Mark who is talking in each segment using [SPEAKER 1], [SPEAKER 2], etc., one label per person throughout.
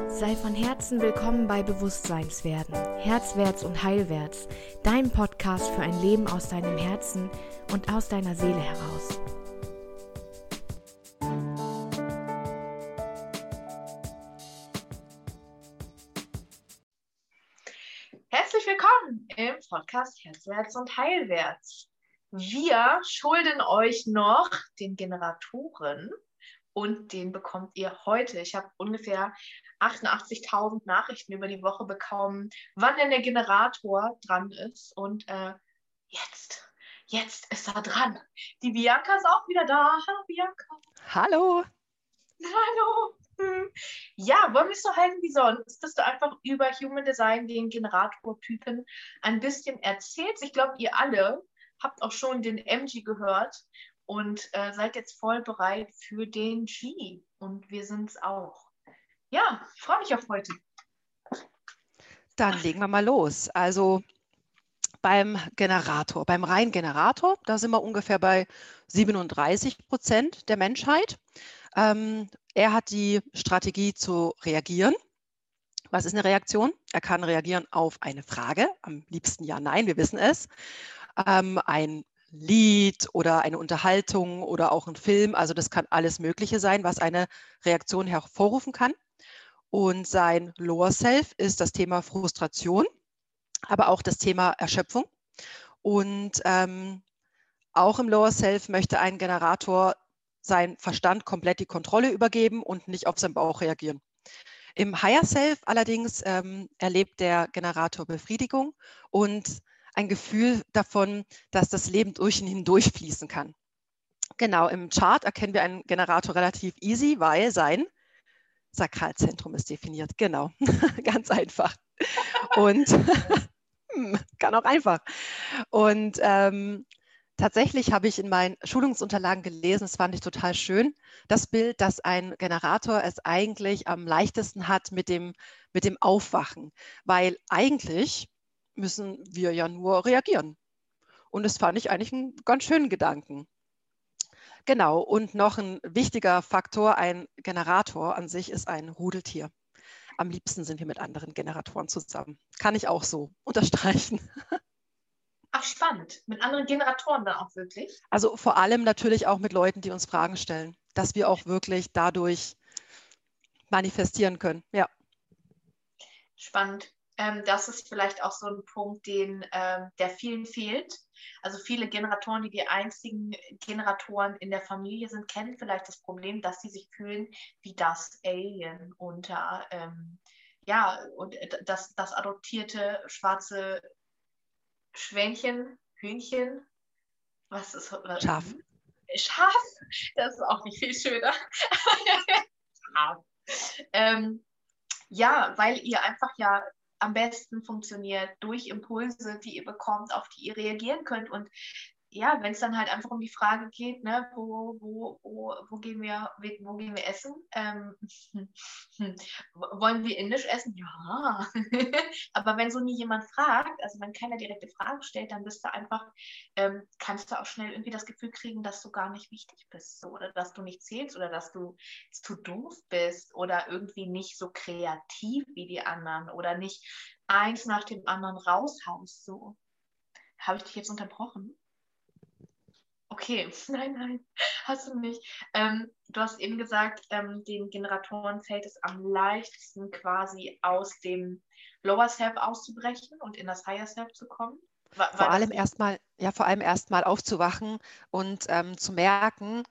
[SPEAKER 1] Sei von Herzen willkommen bei Bewusstseinswerden, Herzwärts und Heilwärts, dein Podcast für ein Leben aus deinem Herzen und aus deiner Seele heraus.
[SPEAKER 2] Herzlich willkommen im Podcast Herzwärts und Heilwärts. Wir schulden euch noch den Generatoren und den bekommt ihr heute. Ich habe ungefähr 88.000 Nachrichten über die Woche bekommen, wann denn der Generator dran ist. Und jetzt ist er dran. Die Bianca ist auch wieder da. Hallo Bianca.
[SPEAKER 3] Hallo.
[SPEAKER 2] Hallo. Ja, wollen wir es so halten wie sonst, dass du einfach über Human Design, den Generatortypen, ein bisschen erzählst. Ich glaube, ihr alle habt auch schon den MG gehört und seid jetzt voll bereit für den G. Und wir sind es auch. Ja, freue mich auf heute.
[SPEAKER 3] Dann legen wir mal los. Also beim Generator, beim reinen Generator, da sind wir ungefähr bei 37% der Menschheit. Er hat die Strategie zu reagieren. Was ist eine Reaktion? Er kann reagieren auf eine Frage, am liebsten ja, nein, wir wissen es. Ein Lied oder eine Unterhaltung oder auch ein Film, also das kann alles Mögliche sein, was eine Reaktion hervorrufen kann. Und sein Lower Self ist das Thema Frustration, aber auch das Thema Erschöpfung. Und auch im Lower Self möchte ein Generator sein Verstand komplett die Kontrolle übergeben und nicht auf seinen Bauch reagieren. Im Higher Self allerdings erlebt der Generator Befriedigung und ein Gefühl davon, dass das Leben durch ihn hindurch fließen kann. Genau, im Chart erkennen wir einen Generator relativ easy, weil sein Sakralzentrum ist definiert. Genau, ganz einfach. Und kann auch einfach. Und tatsächlich habe ich in meinen Schulungsunterlagen gelesen, das fand ich total schön, das Bild, dass ein Generator es eigentlich am leichtesten hat mit dem Aufwachen, weil eigentlich müssen wir ja nur reagieren. Und das fand ich eigentlich einen ganz schönen Gedanken. Genau, und noch ein wichtiger Faktor, ein Generator an sich ist ein Rudeltier. Am liebsten sind wir mit anderen Generatoren zusammen. Kann ich auch so unterstreichen.
[SPEAKER 2] Ach, spannend. Mit anderen Generatoren dann auch wirklich?
[SPEAKER 3] Also vor allem natürlich auch mit Leuten, die uns Fragen stellen, dass wir auch wirklich dadurch manifestieren können. Ja.
[SPEAKER 2] Spannend. Das ist vielleicht auch so ein Punkt, der vielen fehlt. Also viele Generatoren, die einzigen Generatoren in der Familie sind, kennen vielleicht das Problem, dass sie sich fühlen wie das Alien unter, und das adoptierte schwarze Schwänchen, Hühnchen, was ist
[SPEAKER 3] Schaf.
[SPEAKER 2] Schaf, das ist auch nicht viel schöner. Schaf. Ja, weil ihr einfach ja am besten funktioniert durch Impulse, die ihr bekommt, auf die ihr reagieren könnt. Und ja, wenn es dann halt einfach um die Frage geht, ne, wo gehen wir essen? Wollen wir indisch essen? Ja. Aber wenn so nie jemand fragt, also wenn keiner direkte Fragen stellt, dann bist du einfach, kannst du auch schnell irgendwie das Gefühl kriegen, dass du gar nicht wichtig bist, so, oder dass du nicht zählst oder dass du zu doof bist oder irgendwie nicht so kreativ wie die anderen oder nicht eins nach dem anderen raushaust. So. Habe ich dich jetzt unterbrochen? Okay, nein, hast du nicht. Du hast eben gesagt, den Generatoren fällt es am leichtesten quasi aus dem Lower Self auszubrechen und in das Higher Self zu kommen.
[SPEAKER 3] Vor allem erstmal aufzuwachen und zu merken,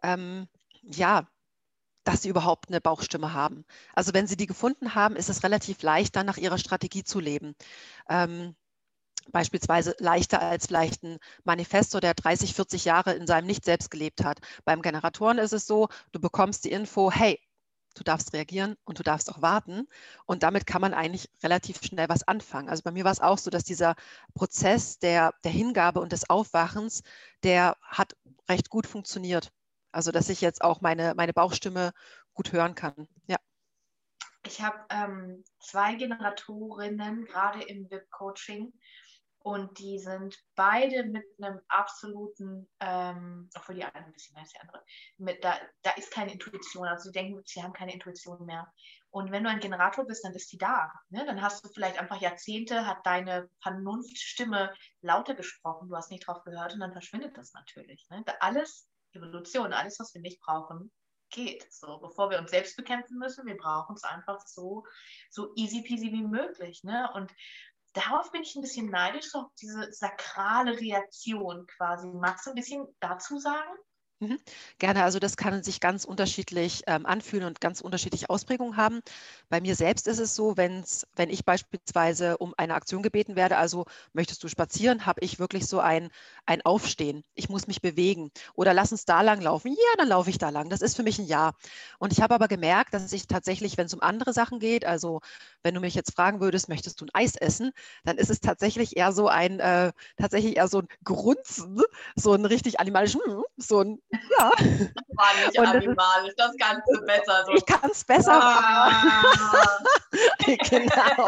[SPEAKER 3] dass sie überhaupt eine Bauchstimme haben. Also wenn sie die gefunden haben, ist es relativ leicht, dann nach ihrer Strategie zu leben. Beispielsweise leichter als vielleicht ein Manifestor, der 30, 40 Jahre in seinem Nicht-Selbst gelebt hat. Beim Generatoren ist es so, du bekommst die Info, hey, du darfst reagieren und du darfst auch warten. Und damit kann man eigentlich relativ schnell was anfangen. Also bei mir war es auch so, dass dieser Prozess der Hingabe und des Aufwachens, der hat recht gut funktioniert. Also dass ich jetzt auch meine Bauchstimme gut hören kann. Ja.
[SPEAKER 2] Ich habe 2 Generatorinnen gerade im VIP-Coaching Und die sind beide mit einem absoluten, obwohl die eine ein bisschen mehr als die andere, da ist keine Intuition. Also sie denken, sie haben keine Intuition mehr. Und wenn du ein Generator bist, dann ist die da. Ne? Dann hast du vielleicht einfach Jahrzehnte, hat deine Vernunftstimme lauter gesprochen, du hast nicht drauf gehört und dann verschwindet das natürlich. Ne? Alles, Evolution, alles, was wir nicht brauchen, geht. So, bevor wir uns selbst bekämpfen müssen, wir brauchen es einfach so easy peasy wie möglich. Ne? Und darauf bin ich ein bisschen neidisch, so diese sakrale Reaktion quasi. Magst du ein bisschen dazu sagen?
[SPEAKER 3] Gerne, also das kann sich ganz unterschiedlich anfühlen und ganz unterschiedliche Ausprägungen haben. Bei mir selbst ist es so, wenn ich beispielsweise um eine Aktion gebeten werde, also möchtest du spazieren, habe ich wirklich so ein Aufstehen. Ich muss mich bewegen oder lass uns da lang laufen. Ja, dann laufe ich da lang. Das ist für mich ein Ja. Und ich habe aber gemerkt, dass ich tatsächlich, wenn es um andere Sachen geht, also wenn du mich jetzt fragen würdest, möchtest du ein Eis essen, dann ist es tatsächlich eher so ein Grunzen, so ein richtig animalischen, so ein ja.
[SPEAKER 2] War nicht
[SPEAKER 3] Und
[SPEAKER 2] animalisch, das kannst du besser. So.
[SPEAKER 3] Ich kann es besser machen. Genau.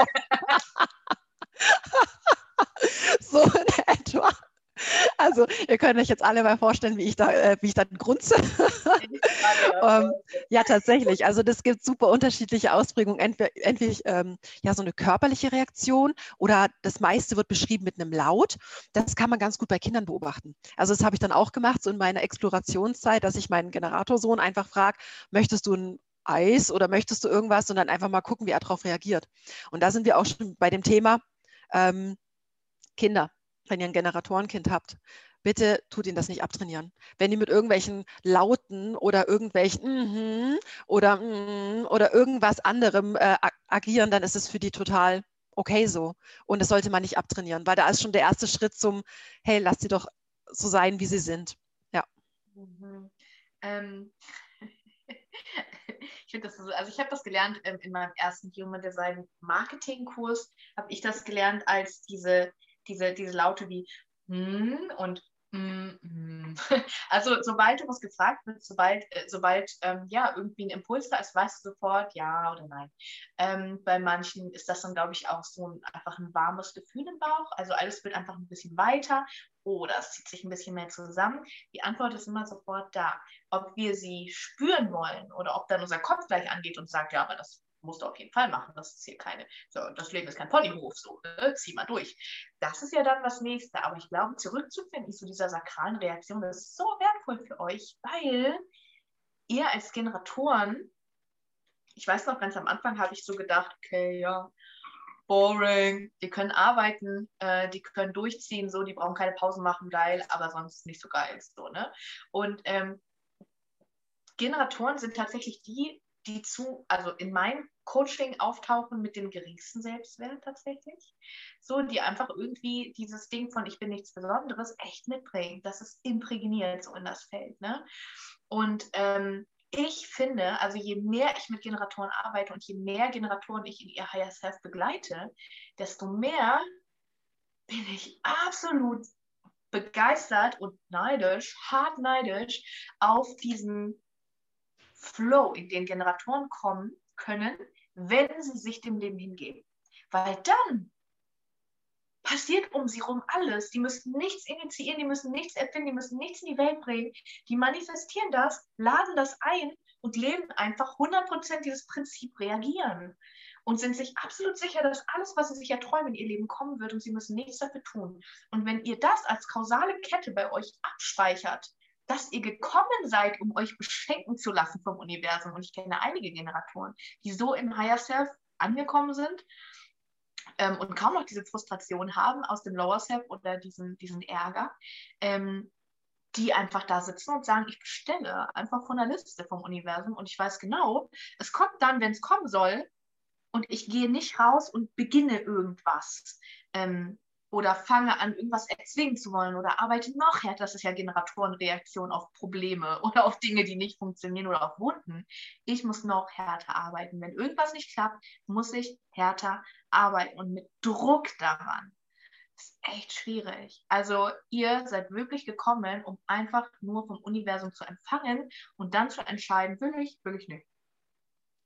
[SPEAKER 3] So in etwa. Also ihr könnt euch jetzt alle mal vorstellen, wie ich dann grunze. Ja, tatsächlich. Also das gibt super unterschiedliche Ausprägungen. Entweder ja, so eine körperliche Reaktion oder das meiste wird beschrieben mit einem Laut. Das kann man ganz gut bei Kindern beobachten. Also das habe ich dann auch gemacht, so in meiner Explorationszeit, dass ich meinen Generatorsohn einfach frage, möchtest du ein Eis oder möchtest du irgendwas? Und dann einfach mal gucken, wie er darauf reagiert. Und da sind wir auch schon bei dem Thema Kinder. Wenn ihr ein Generatorenkind habt, bitte tut ihn das nicht abtrainieren. Wenn die mit irgendwelchen Lauten oder irgendwelchen oder irgendwas anderem agieren, dann ist es für die total okay so. Und das sollte man nicht abtrainieren, weil da ist schon der erste Schritt zum, hey, lass sie doch so sein, wie sie sind. Ja.
[SPEAKER 2] Mhm. Ich finde das so, also ich habe das gelernt in meinem ersten Human Design Marketing Kurs, habe ich das gelernt als diese Laute wie und also sobald du was gefragt wird, sobald ja irgendwie ein Impuls da ist, weißt du sofort ja oder nein. Bei manchen ist das dann, glaube ich, auch so einfach ein warmes Gefühl im Bauch. Also alles wird einfach ein bisschen weiter oder es zieht sich ein bisschen mehr zusammen. Die Antwort ist immer sofort da. Ob wir sie spüren wollen oder ob dann unser Kopf gleich angeht und sagt, ja, aber das musst du auf jeden Fall machen. Das ist hier das Leben ist kein Ponyhof, so, ne? Zieh mal durch. Das ist ja dann das Nächste. Aber ich glaube, zurückzufinden zu dieser sakralen Reaktion, das ist so wertvoll für euch, weil ihr als Generatoren, ich weiß noch, ganz am Anfang habe ich so gedacht, okay, ja, boring, die können arbeiten, die können durchziehen, so, die brauchen keine Pausen machen, geil, aber sonst nicht so geil, so, ne? Und Generatoren sind tatsächlich die also in meinem Coaching auftauchen mit dem geringsten Selbstwert tatsächlich. So, die einfach irgendwie dieses Ding von ich bin nichts Besonderes echt mitbringen. Das ist imprägniert so in das Feld. Ne? Und ich finde, also je mehr ich mit Generatoren arbeite und je mehr Generatoren ich in ihr Higher Self begleite, desto mehr bin ich absolut begeistert und neidisch, hart neidisch auf diesen Flow, in den Generatoren kommen können, wenn sie sich dem Leben hingeben. Weil dann passiert um sie herum alles. Die müssen nichts initiieren, die müssen nichts erfinden, die müssen nichts in die Welt bringen. Die manifestieren das, laden das ein und leben einfach 100% dieses Prinzip reagieren. Und sind sich absolut sicher, dass alles, was sie sich erträumen, in ihr Leben kommen wird und sie müssen nichts dafür tun. Und wenn ihr das als kausale Kette bei euch abspeichert, dass ihr gekommen seid, um euch beschenken zu lassen vom Universum. Und ich kenne einige Generatoren, die so im Higher Self angekommen sind und kaum noch diese Frustration haben aus dem Lower Self oder diesen Ärger, die einfach da sitzen und sagen, ich bestelle einfach von der Liste vom Universum und ich weiß genau, es kommt dann, wenn es kommen soll und ich gehe nicht raus und beginne irgendwas. Oder fange an, irgendwas erzwingen zu wollen oder arbeite noch härter. Das ist ja Generatorenreaktion auf Probleme oder auf Dinge, die nicht funktionieren oder auf Wunden. Ich muss noch härter arbeiten. Wenn irgendwas nicht klappt, muss ich härter arbeiten und mit Druck daran. Das ist echt schwierig. Also ihr seid wirklich gekommen, um einfach nur vom Universum zu empfangen und dann zu entscheiden, will ich nicht.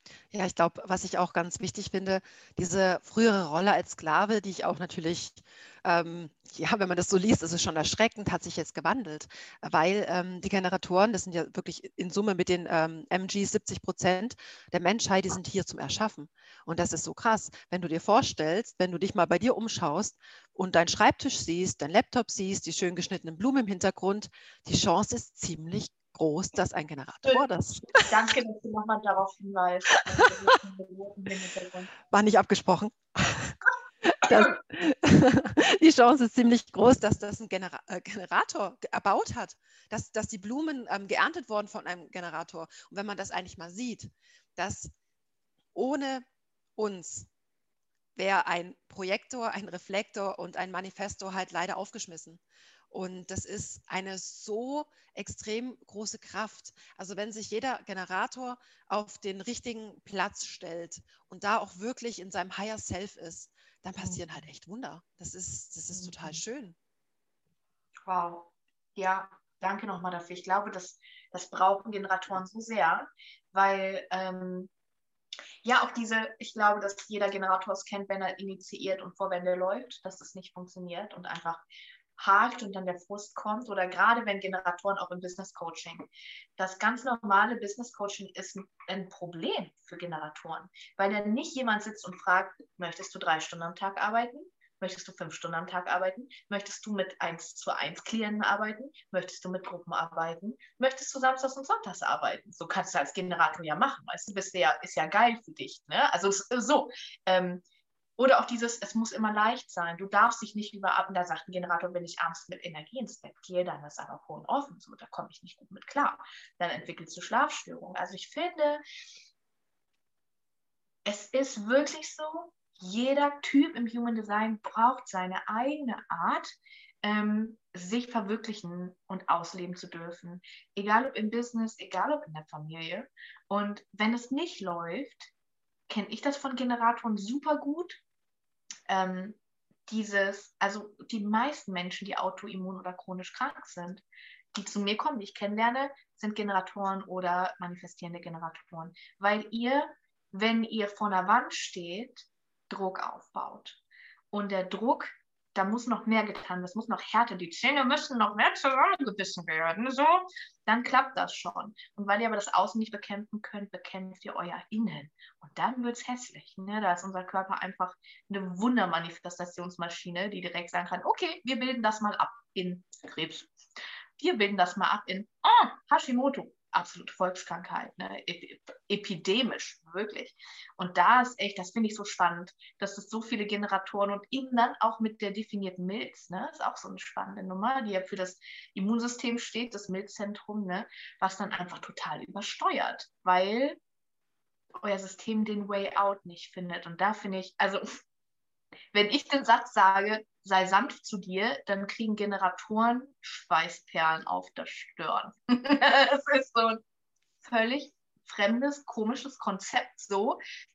[SPEAKER 3] Ja, ich glaube, was ich auch ganz wichtig finde, diese frühere Rolle als Sklave, die ich auch natürlich, ja, wenn man das so liest, ist es schon erschreckend, hat sich jetzt gewandelt, weil die Generatoren, das sind ja wirklich in Summe mit den MGs 70% der Menschheit, die sind hier zum Erschaffen. Und das ist so krass, wenn du dir vorstellst, wenn du dich mal bei dir umschaust und deinen Schreibtisch siehst, deinen Laptop siehst, die schön geschnittenen Blumen im Hintergrund, die Chance ist ziemlich groß, dass ein Generator das
[SPEAKER 2] Danke, dass du nochmal darauf hinweist. Also, das ist ein Geburten im Hintergrund.
[SPEAKER 3] war nicht abgesprochen. Das, die Chance ist ziemlich groß, dass das ein Generator erbaut hat, dass die Blumen geerntet wurden von einem Generator. Und wenn man das eigentlich mal sieht, dass ohne uns wäre ein Projektor, ein Reflektor und ein Manifestor halt leider aufgeschmissen. Und das ist eine so extrem große Kraft. Also wenn sich jeder Generator auf den richtigen Platz stellt und da auch wirklich in seinem Higher Self ist, dann passieren halt echt Wunder. Das ist total schön.
[SPEAKER 2] Wow. Ja, danke nochmal dafür. Ich glaube, das brauchen Generatoren so sehr, weil ja, auch ich glaube, dass jeder Generator es kennt, wenn er initiiert und vor Wände läuft, dass das nicht funktioniert und einfach hakt und dann der Frust kommt. Oder gerade wenn Generatoren auch im Business Coaching. Das ganz normale Business Coaching ist ein Problem für Generatoren, weil dann nicht jemand sitzt und fragt, möchtest du 3 Stunden am Tag arbeiten? Möchtest du 5 Stunden am Tag arbeiten? Möchtest du mit 1:1 Klienten arbeiten? Möchtest du mit Gruppen arbeiten? Möchtest du samstags und sonntags arbeiten? So kannst du als Generator ja machen, weißt du, ist ja geil für dich. Ne? Also so. Oder auch es muss immer leicht sein. Du darfst dich nicht überarbeiten. Da sagt ein Generator, wenn ich abends mit Energie ins Bett gehe, dann ist aber Phone offen. So, da komme ich nicht gut mit klar. Dann entwickelst du Schlafstörungen. Also ich finde, es ist wirklich so, jeder Typ im Human Design braucht seine eigene Art, sich verwirklichen und ausleben zu dürfen. Egal ob im Business, egal ob in der Familie. Und wenn es nicht läuft, kenne ich das von Generatoren super gut. Also die meisten Menschen, die autoimmun oder chronisch krank sind, die zu mir kommen, die ich kennenlerne, sind Generatoren oder manifestierende Generatoren. Weil wenn ihr vor einer Wand steht, Druck aufbaut. Und der Druck, da muss noch mehr getan werden, das muss noch härter, die Zähne müssen noch mehr zusammengebissen werden, so, dann klappt das schon. Und weil ihr aber das Außen nicht bekämpfen könnt, bekämpft ihr euer Innen. Und dann wird es hässlich. Ne? Da ist unser Körper einfach eine Wundermanifestationsmaschine, die direkt sagen kann, okay, wir bilden das mal ab in Krebs. Wir bilden das mal ab in Hashimoto. Absolute Volkskrankheit, ne? Epidemisch, wirklich. Und das finde ich so spannend, dass es so viele Generatoren und eben dann auch mit der definierten Milz, ne? Ist auch so eine spannende Nummer, die ja für das Immunsystem steht, das Milzzentrum, ne? Was dann einfach total übersteuert, weil euer System den Way out nicht findet. Und da finde ich, also wenn ich den Satz sage, sei sanft zu dir, dann kriegen Generatoren Schweißperlen auf der Stirn. Das ist so ein völlig fremdes, komisches Konzept so,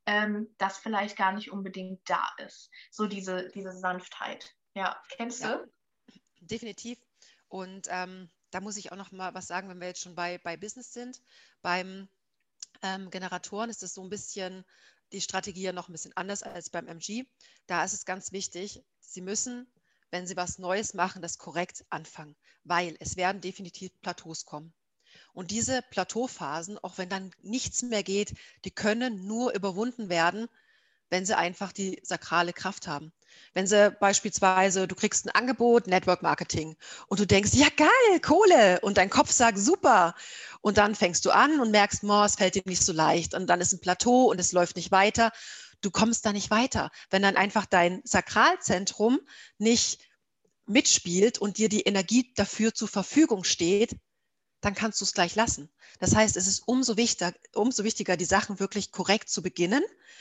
[SPEAKER 2] das vielleicht gar nicht unbedingt da ist. So diese Sanftheit. Ja, kennst du?
[SPEAKER 3] Ja, definitiv. Und da muss ich auch noch mal was sagen, wenn wir jetzt schon bei Business sind. Beim Generatoren ist es so ein bisschen die Strategie ja noch ein bisschen anders als beim MG. Da ist es ganz wichtig, Sie müssen, wenn Sie was Neues machen, das korrekt anfangen, weil es werden definitiv Plateaus kommen. Und diese Plateauphasen, auch wenn dann nichts mehr geht, die können nur überwunden werden, wenn sie einfach die sakrale Kraft haben. Wenn sie beispielsweise, du kriegst ein Angebot, Network Marketing, und du denkst, ja geil, Kohle, und dein Kopf sagt, super. Und dann fängst du an und merkst, es fällt dir nicht so leicht. Und dann ist ein Plateau und es läuft nicht weiter. Du kommst da nicht weiter. Wenn dann einfach dein Sakralzentrum nicht mitspielt und dir die Energie dafür zur Verfügung steht, dann kannst du es gleich lassen. Das heißt, es ist umso wichtiger, die Sachen wirklich korrekt zu beginnen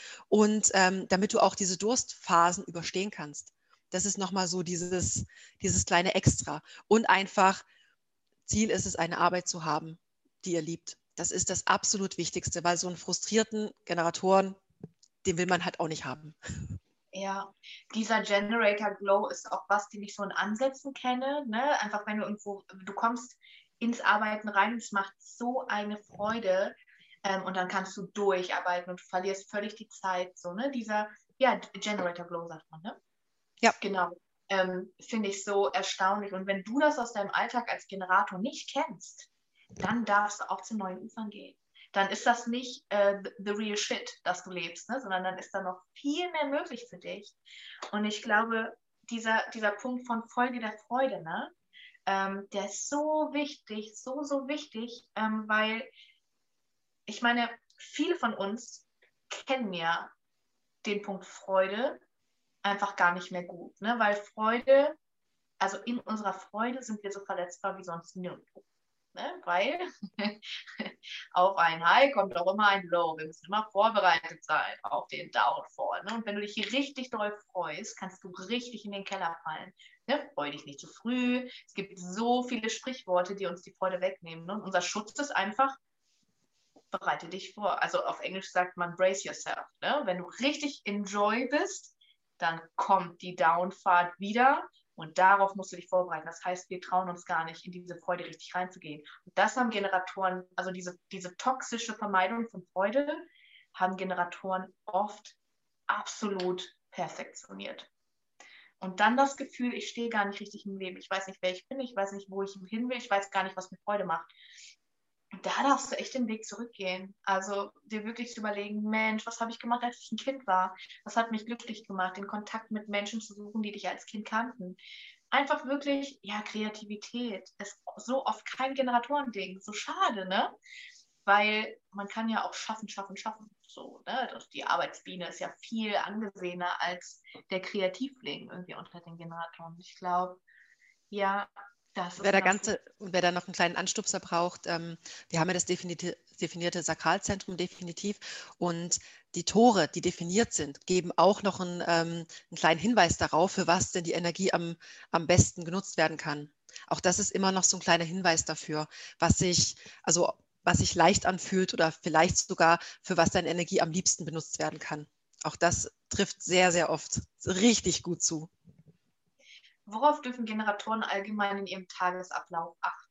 [SPEAKER 3] und damit du auch diese Durstphasen überstehen kannst. Das ist nochmal so dieses kleine Extra. Und einfach, Ziel ist es, eine Arbeit zu haben, die ihr liebt. Das ist das absolut Wichtigste, weil so einen frustrierten Generatoren, den will man halt auch nicht haben.
[SPEAKER 2] Ja, dieser Generator Glow ist auch was, den ich so in Ansätzen kenne. Ne? Einfach wenn du kommst ins Arbeiten rein, es macht so eine Freude. Und dann kannst du durcharbeiten und du verlierst völlig die Zeit. So, ne? Dieser, ja, Generator Glow sagt man, ne?
[SPEAKER 3] Ja.
[SPEAKER 2] Genau. Finde ich so erstaunlich. Und wenn du das aus deinem Alltag als Generator nicht kennst, dann darfst du auch zu neuen Ufern gehen. Dann ist das nicht the real shit, das du lebst, ne? Sondern dann ist da noch viel mehr möglich für dich. Und ich glaube, dieser Punkt von Folge der Freude, ne? Der ist so wichtig, so wichtig, weil ich meine, viele von uns kennen ja den Punkt Freude einfach gar nicht mehr gut, ne? Weil Freude, also in unserer Freude sind wir so verletzbar wie sonst nirgendwo. Ne? Weil auf ein High kommt auch immer ein Low. Wir müssen immer vorbereitet sein auf den Downfall. Ne? Und wenn du dich hier richtig doll freust, kannst du richtig in den Keller fallen. Ne? Freu dich nicht zu früh. Es gibt so viele Sprichworte, die uns die Freude wegnehmen. Ne? Und unser Schutz ist einfach, bereite dich vor. Also auf Englisch sagt man brace yourself. Ne? Wenn du richtig enjoy bist, dann kommt die Downfahrt wieder und darauf musst du dich vorbereiten. Das heißt, wir trauen uns gar nicht, in diese Freude richtig reinzugehen. Und das haben Generatoren, also diese toxische Vermeidung von Freude, haben Generatoren oft absolut perfektioniert. Und dann das Gefühl, ich stehe gar nicht richtig im Leben. Ich weiß nicht, wer ich bin, ich weiß nicht, wo ich hin will, ich weiß gar nicht, was mir Freude macht. Da darfst du echt den Weg zurückgehen. Also dir wirklich zu überlegen, Mensch, was habe ich gemacht, als ich ein Kind war? Was hat mich glücklich gemacht? Den Kontakt mit Menschen zu suchen, die dich als Kind kannten. Einfach wirklich, ja, Kreativität ist so oft kein Generatoren-Ding. So schade, ne? Weil man kann ja auch schaffen. So, ne? Die Arbeitsbiene ist ja viel angesehener als der Kreativling irgendwie unter den Generatoren. Ich glaube, ja, das ist
[SPEAKER 3] Wer da noch einen kleinen Anstupser braucht, wir haben ja das definierte Sakralzentrum definitiv und die Tore, die definiert sind, geben auch noch einen kleinen Hinweis darauf, für was denn die Energie am besten genutzt werden kann. Auch das ist immer noch so ein kleiner Hinweis dafür, was sich leicht anfühlt oder vielleicht sogar für was deine Energie am liebsten benutzt werden kann. Auch das trifft sehr, sehr oft richtig gut zu.
[SPEAKER 2] Worauf dürfen Generatoren allgemein in ihrem Tagesablauf achten?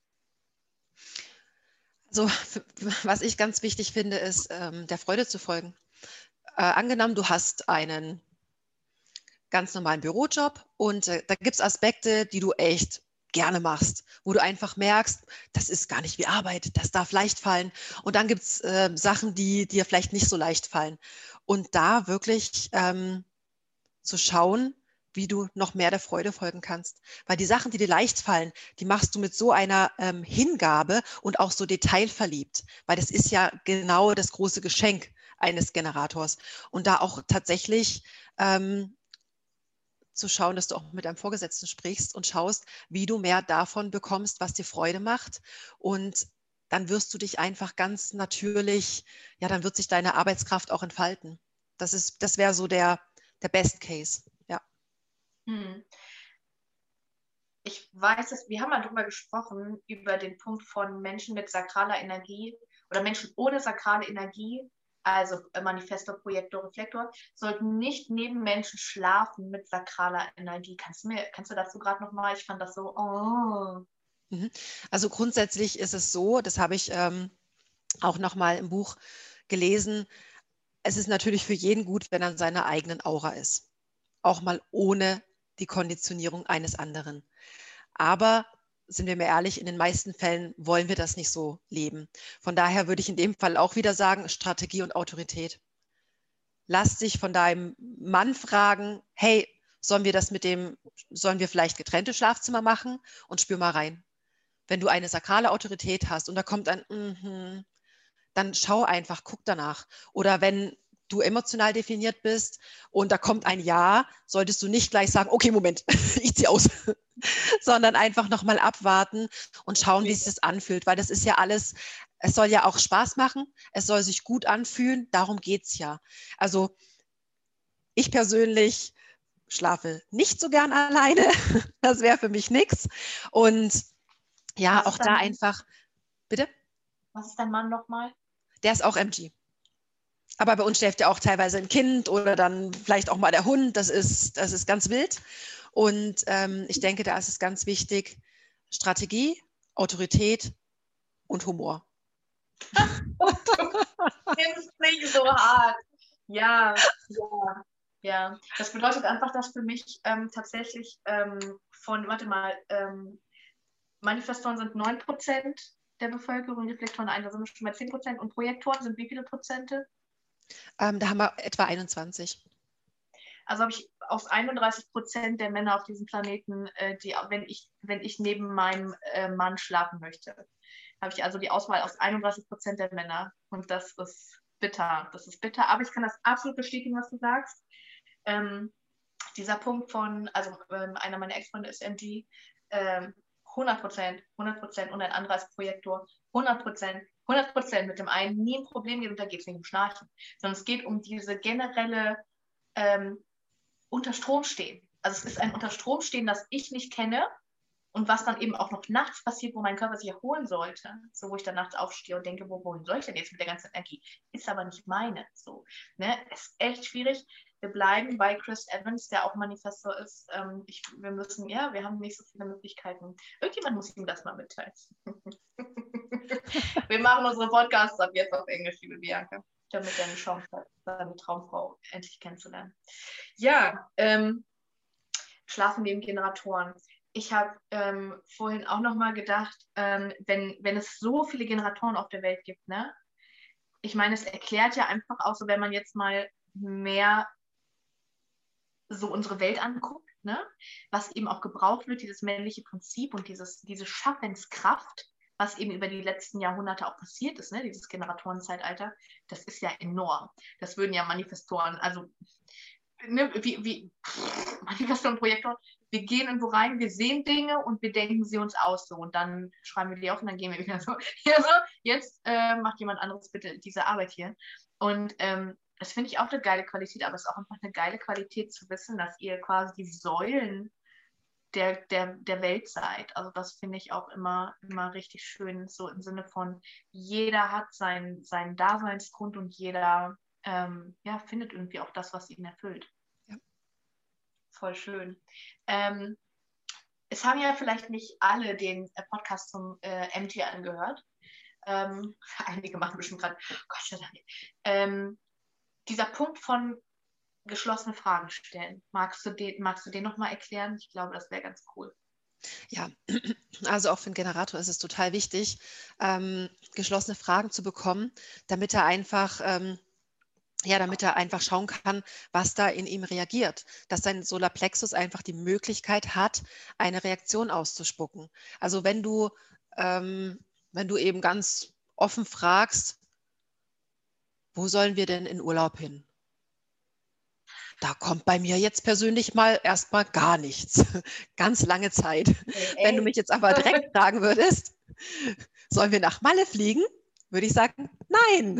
[SPEAKER 3] Also, was ich ganz wichtig finde, ist, der Freude zu folgen. Angenommen, du hast einen ganz normalen Bürojob und da gibt es Aspekte, die du echt gerne machst, wo du einfach merkst, das ist gar nicht wie Arbeit, das darf leicht fallen. Und dann gibt es Sachen, die dir vielleicht nicht so leicht fallen. Und da wirklich zu schauen, wie du noch mehr der Freude folgen kannst. Weil die Sachen, die dir leicht fallen, die machst du mit so einer Hingabe und auch so detailverliebt. Weil das ist ja genau das große Geschenk eines Generators. Und da auch tatsächlich zu schauen, dass du auch mit deinem Vorgesetzten sprichst und schaust, wie du mehr davon bekommst, was dir Freude macht. Und dann wirst du dich einfach ganz natürlich, ja, dann wird sich deine Arbeitskraft auch entfalten. Das wäre so der Best Case. Ja.
[SPEAKER 2] Ich weiß es, wir haben mal drüber gesprochen, über den Punkt von Menschen mit sakraler Energie oder Menschen ohne sakrale Energie, also Manifestor, Projektor, Reflektor, sollten nicht neben Menschen schlafen mit sakraler Energie. Kannst du dazu gerade nochmal, ich fand das so, oh.
[SPEAKER 3] Also grundsätzlich ist es so, das habe ich auch nochmal im Buch gelesen, es ist natürlich für jeden gut, wenn er in seiner eigenen Aura ist. Auch mal ohne die Konditionierung eines anderen. Aber sind wir mal ehrlich, in den meisten Fällen wollen wir das nicht so leben. Von daher würde ich in dem Fall auch wieder sagen, Strategie und Autorität. Lass dich von deinem Mann fragen, hey, sollen wir vielleicht getrennte Schlafzimmer machen und spür mal rein. Wenn du eine sakrale Autorität hast und da kommt ein dann schau einfach, guck danach. Oder wenn du emotional definiert bist und da kommt ein Ja, solltest du nicht gleich sagen, okay, Moment, ich ziehe aus, sondern einfach nochmal abwarten und schauen, wie sich das anfühlt, weil das ist ja alles, es soll ja auch Spaß machen, es soll sich gut anfühlen, darum geht es ja. Also ich persönlich schlafe nicht so gern alleine, das wäre für mich nichts und ja, auch da einfach, bitte?
[SPEAKER 2] Was ist dein Mann nochmal?
[SPEAKER 3] Der ist auch MG. Aber bei uns schläft ja auch teilweise ein Kind oder dann vielleicht auch mal der Hund. Das ist ganz wild. Und ich denke, da ist es ganz wichtig, Strategie, Autorität und Humor.
[SPEAKER 2] Nimm's nicht so hart. Ja. Das bedeutet einfach, dass für mich tatsächlich Manifestoren sind 9% der Bevölkerung, Reflektoren da sind wir schon bei 10% und Projektoren sind wie viele Prozente?
[SPEAKER 3] Da haben wir etwa 21.
[SPEAKER 2] Also habe ich aus 31% der Männer auf diesem Planeten, wenn ich neben meinem Mann schlafen möchte, habe ich also die Auswahl aus 31% der Männer. Und das ist bitter. Das ist bitter. Aber ich kann das absolut bestätigen, was du sagst. Dieser Punkt einer meiner Ex-Freunde ist MG, 100% und ein anderer ist Projektor, 100% mit dem einen nie ein Problem geht und da geht es nicht um Schnarchen, sondern es geht um diese generelle unter Strom stehen. Also es ist ein unter Strom stehen, das ich nicht kenne und was dann eben auch noch nachts passiert, wo mein Körper sich erholen sollte. So, wo ich dann nachts aufstehe und denke, wohin soll ich denn jetzt mit der ganzen Energie? Ist aber nicht meine. So, ne? Ist echt schwierig. Wir bleiben bei Chris Evans, der auch Manifestor ist. Wir haben nicht so viele Möglichkeiten. Irgendjemand muss ihm das mal mitteilen. Wir machen unsere Podcasts ab jetzt auf Englisch, liebe Bianca, damit er eine Chance hat, seine Traumfrau endlich kennenzulernen. Ja, Schlafen neben Generatoren. Ich habe vorhin auch nochmal gedacht, wenn es so viele Generatoren auf der Welt gibt, ne? Ich meine, es erklärt ja einfach auch so, wenn man jetzt mal mehr so unsere Welt anguckt, ne? Was eben auch gebraucht wird, dieses männliche Prinzip und diese Schaffenskraft, was eben über die letzten Jahrhunderte auch passiert ist, ne? Dieses Generatorenzeitalter, das ist ja enorm. Das würden ja Manifestoren, also ne, wie Manifestoren, Projektoren, wir gehen irgendwo rein, wir sehen Dinge und wir denken sie uns aus so und dann schreiben wir die auf und dann gehen wir wieder so, ja, so jetzt macht jemand anderes bitte diese Arbeit hier. Und das finde ich auch eine geile Qualität, aber es ist auch einfach eine geile Qualität zu wissen, dass ihr quasi die Säulen der Welt seid. Also das finde ich auch immer richtig schön, so im Sinne von, jeder hat seinen Daseinsgrund und jeder findet irgendwie auch das, was ihn erfüllt.
[SPEAKER 3] Ja.
[SPEAKER 2] Voll schön. Es haben ja vielleicht nicht alle den Podcast zum MG angehört. Einige machen bestimmt gerade, Gott sei Dank. Dieser Punkt von geschlossene Fragen stellen. Magst du den nochmal erklären? Ich glaube, das wäre ganz cool.
[SPEAKER 3] Ja, also auch für einen Generator ist es total wichtig, geschlossene Fragen zu bekommen, damit er einfach schauen kann, was da in ihm reagiert. Dass sein Solarplexus einfach die Möglichkeit hat, eine Reaktion auszuspucken. Also wenn du eben ganz offen fragst, wo sollen wir denn in Urlaub hin? Da kommt bei mir jetzt persönlich mal erstmal gar nichts. Ganz lange Zeit. Wenn du mich jetzt aber direkt fragen würdest, sollen wir nach Malle fliegen? Würde ich sagen, nein.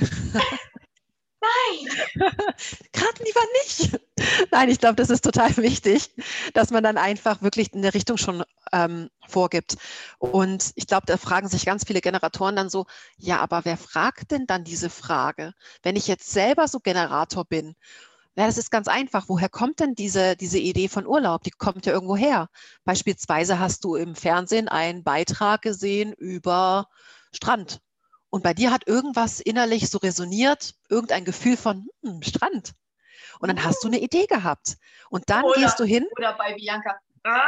[SPEAKER 2] Nein!
[SPEAKER 3] Gerade lieber nicht. Nein, ich glaube, das ist total wichtig, dass man dann einfach wirklich eine Richtung schon vorgibt. Und ich glaube, da fragen sich ganz viele Generatoren dann so, ja, aber wer fragt denn dann diese Frage? Wenn ich jetzt selber so Generator bin, ja, das ist ganz einfach. Woher kommt denn diese Idee von Urlaub? Die kommt ja irgendwo her. Beispielsweise hast du im Fernsehen einen Beitrag gesehen über Strand. Und bei dir hat irgendwas innerlich so resoniert, irgendein Gefühl von Strand. Und dann hast du eine Idee gehabt. Und dann gehst du hin.
[SPEAKER 2] Oder bei Bianca.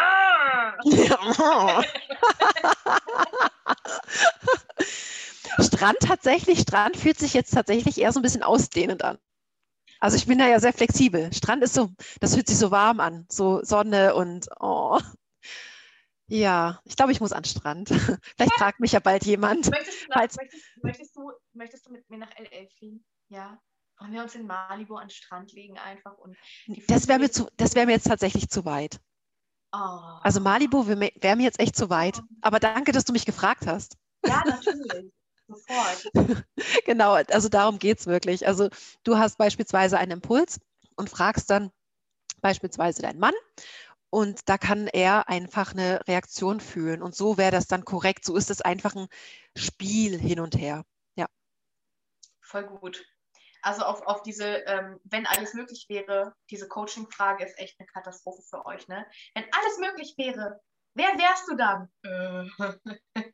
[SPEAKER 3] Strand fühlt sich jetzt tatsächlich eher so ein bisschen ausdehnend an. Also ich bin da ja sehr flexibel. Strand ist so, das fühlt sich so warm an, so Sonne und oh. Ja, ich glaube, ich muss an den Strand. Vielleicht fragt mich ja bald jemand.
[SPEAKER 2] Möchtest du mit mir nach LA fliegen? Ja. Wollen wir uns in Malibu an den Strand legen einfach? Und
[SPEAKER 3] das wäre mir jetzt tatsächlich zu weit.
[SPEAKER 2] Oh.
[SPEAKER 3] Also Malibu wäre mir jetzt echt zu weit. Aber danke, dass du mich gefragt hast.
[SPEAKER 2] Ja, natürlich. Sofort.
[SPEAKER 3] Genau, also darum geht es wirklich. Also du hast beispielsweise einen Impuls und fragst dann beispielsweise deinen Mann und da kann er einfach eine Reaktion fühlen und so wäre das dann korrekt. So ist es einfach ein Spiel hin und her. Ja.
[SPEAKER 2] Voll gut. Also auf diese, wenn alles möglich wäre, diese Coaching-Frage ist echt eine Katastrophe für euch, ne? Wenn alles möglich wäre, wer wärst du dann?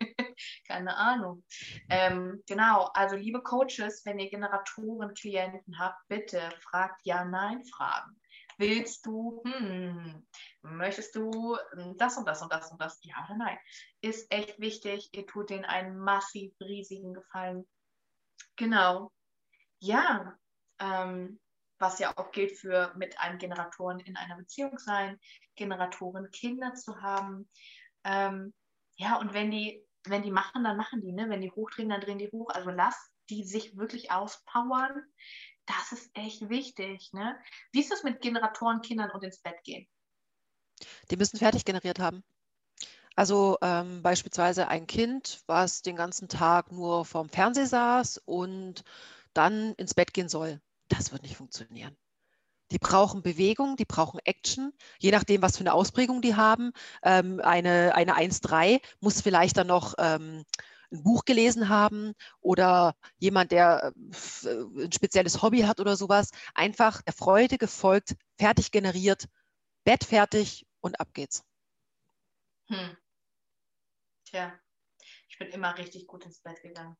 [SPEAKER 2] Keine Ahnung. Genau, also liebe Coaches, wenn ihr Generatoren-Klienten habt, bitte fragt Ja-Nein-Fragen. Willst du, möchtest du das und das und das und das, ja oder nein? Ist echt wichtig, ihr tut denen einen massiv riesigen Gefallen. Genau. Ja, was ja auch gilt für mit einem Generatoren in einer Beziehung sein, Generatoren Kinder zu haben. Ja, und wenn die machen, dann machen die, ne? Wenn die hochdrehen, dann drehen die hoch. Also lasst die sich wirklich auspowern. Das ist echt wichtig, ne? Wie ist das mit Generatoren, Kindern und ins Bett gehen?
[SPEAKER 3] Die müssen fertig generiert haben. Also beispielsweise ein Kind, was den ganzen Tag nur vorm Fernseher saß und dann ins Bett gehen soll. Das wird nicht funktionieren. Die brauchen Bewegung, die brauchen Action, je nachdem, was für eine Ausprägung die haben. Eine 1-3 muss vielleicht dann noch ein Buch gelesen haben oder jemand, der ein spezielles Hobby hat oder sowas. Einfach der Freude gefolgt, fertig generiert, Bett fertig und ab geht's.
[SPEAKER 2] Tja, ich bin immer richtig gut ins Bett gegangen.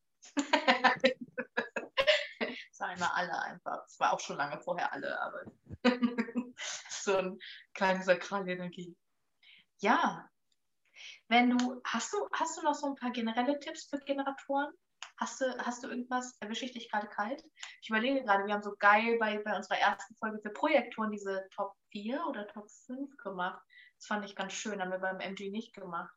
[SPEAKER 2] Sagen wir alle einfach. Es war auch schon lange vorher alle, aber so eine kleine Sakralenergie. Ja, hast du noch so ein paar generelle Tipps für Generatoren? Hast du irgendwas? Erwische ich dich gerade kalt? Ich überlege gerade, wir haben so geil bei unserer ersten Folge für Projektoren diese Top 4 oder Top 5 gemacht. Das fand ich ganz schön, haben wir beim MG nicht gemacht.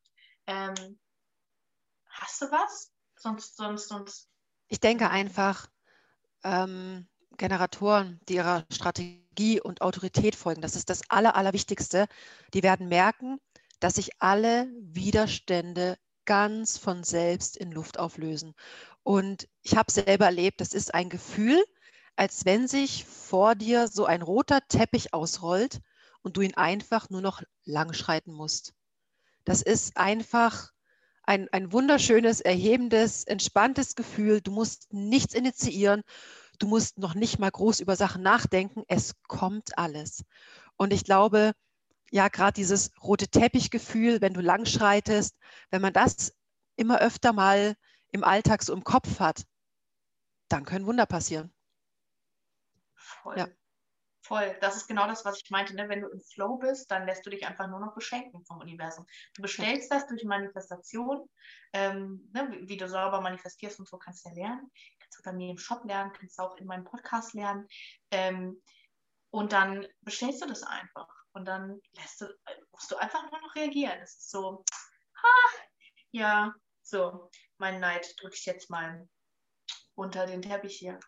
[SPEAKER 2] Hast du was? Sonst.
[SPEAKER 3] Ich denke einfach, Generatoren, die ihrer Strategie und Autorität folgen, das ist das Allerwichtigste. Die werden merken, dass sich alle Widerstände ganz von selbst in Luft auflösen. Und ich habe selber erlebt, das ist ein Gefühl, als wenn sich vor dir so ein roter Teppich ausrollt und du ihn einfach nur noch langschreiten musst. Das ist einfach ein wunderschönes, erhebendes, entspanntes Gefühl. Du musst nichts initiieren. Du musst noch nicht mal groß über Sachen nachdenken. Es kommt alles. Und ich glaube, ja, gerade dieses rote Teppichgefühl, wenn du langschreitest, wenn man das immer öfter mal im Alltag so im Kopf hat, dann können Wunder passieren.
[SPEAKER 2] Voll.
[SPEAKER 3] Ja.
[SPEAKER 2] Voll. Das ist genau das, was ich meinte. Ne? Wenn du im Flow bist, dann lässt du dich einfach nur noch beschenken vom Universum. Du bestellst das durch Manifestation, ne? Wie du sauber manifestierst und so kannst du ja lernen. Kannst du bei mir im Shop lernen, kannst du auch in meinem Podcast lernen. Und dann bestellst du das einfach. Und dann musst du einfach nur noch reagieren. Es ist so, ja, so, mein Neid drücke ich jetzt mal unter den Teppich hier.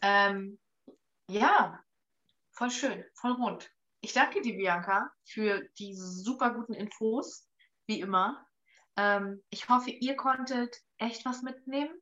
[SPEAKER 2] Ja, voll schön, voll rund. Ich danke dir, Bianca, für die super guten Infos, wie immer. Ich hoffe, ihr konntet echt was mitnehmen.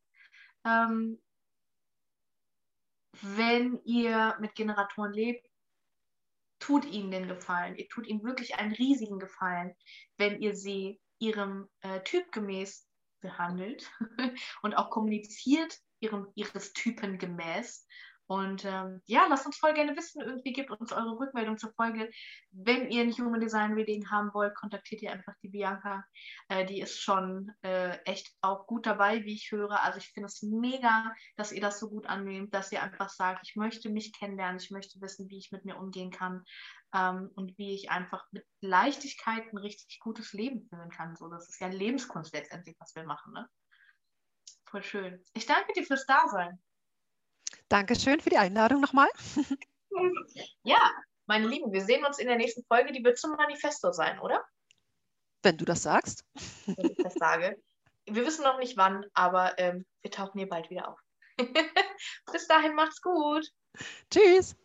[SPEAKER 2] Wenn ihr mit Generatoren lebt, tut ihnen den Gefallen. Ihr tut ihnen wirklich einen riesigen Gefallen, wenn ihr sie ihrem Typ gemäß behandelt und auch kommuniziert ihres Typen gemäß. Und ja, lasst uns voll gerne wissen, irgendwie gebt uns eure Rückmeldung zur Folge. Wenn ihr nicht Human Design Reading haben wollt, kontaktiert ihr einfach die Bianca. Die ist schon echt auch gut dabei, wie ich höre. Also ich finde es mega, dass ihr das so gut annehmt, dass ihr einfach sagt, ich möchte mich kennenlernen, ich möchte wissen, wie ich mit mir umgehen kann und wie ich einfach mit Leichtigkeit ein richtig gutes Leben führen kann. So, das ist ja Lebenskunst letztendlich, was wir machen, ne? Voll schön. Ich danke dir fürs Dasein.
[SPEAKER 3] Dankeschön für die Einladung nochmal.
[SPEAKER 2] Ja, meine Lieben, wir sehen uns in der nächsten Folge. Die wird zum Manifesto sein, oder?
[SPEAKER 3] Wenn du das sagst.
[SPEAKER 2] Wenn ich das sage. Wir wissen noch nicht wann, aber wir tauchen hier bald wieder auf. Bis dahin, macht's gut.
[SPEAKER 3] Tschüss.